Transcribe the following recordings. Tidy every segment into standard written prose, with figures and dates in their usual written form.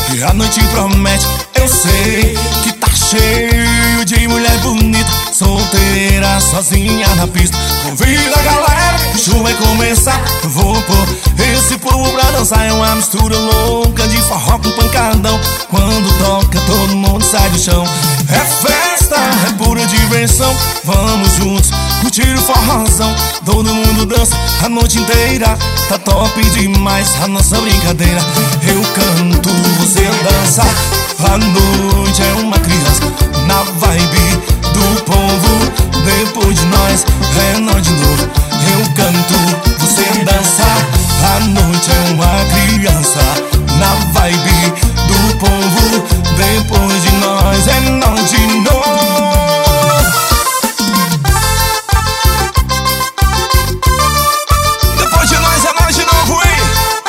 e a noite promete. Eu sei que tá cheio de mulher bonita, solteira, sozinha na pista. Convida a galera, que o show vai começar. Eu vou pôr esse povo pra dançar. É uma mistura louca de forró com pancadão. Quando toca todo mundo sai do chão. É festa, é pura diversão. Vamos juntos curtir o forrozão. Todo mundo dança a noite inteira. Tá top demais a nossa brincadeira. Eu canto, você dança. A noite é uma criança na vibe do povo. Depois de nós é nós de novo. Eu canto, você dança. A noite é uma criança na vibe do povo. Depois de nós é nós de novo. Depois de nós é nós de novo, hein?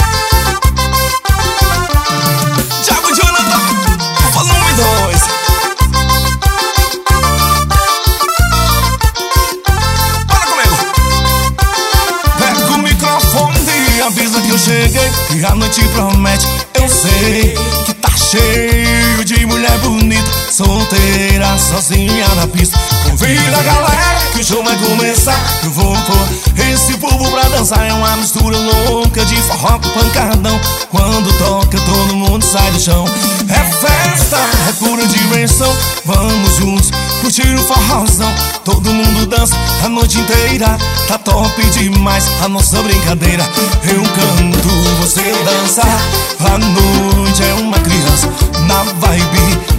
Thiago Jonathan, volume 2. Bora comigo. Pega o microfone e avisa que eu cheguei, e a noite promete. Eu sei que tá cheio de mulher bonita, solteira, sozinha na pista. Convida a galera, que o show vai começar. Eu vou pôr esse povo pra dançar. É uma mistura louca de forró com pancadão. Quando toca todo mundo sai do chão. É festa, é pura diversão. Vamos juntos curtir o forrozão. Todo mundo dança a noite inteira. Tá top demais a nossa brincadeira. Eu canto, você dança. A noite é uma criança na vibe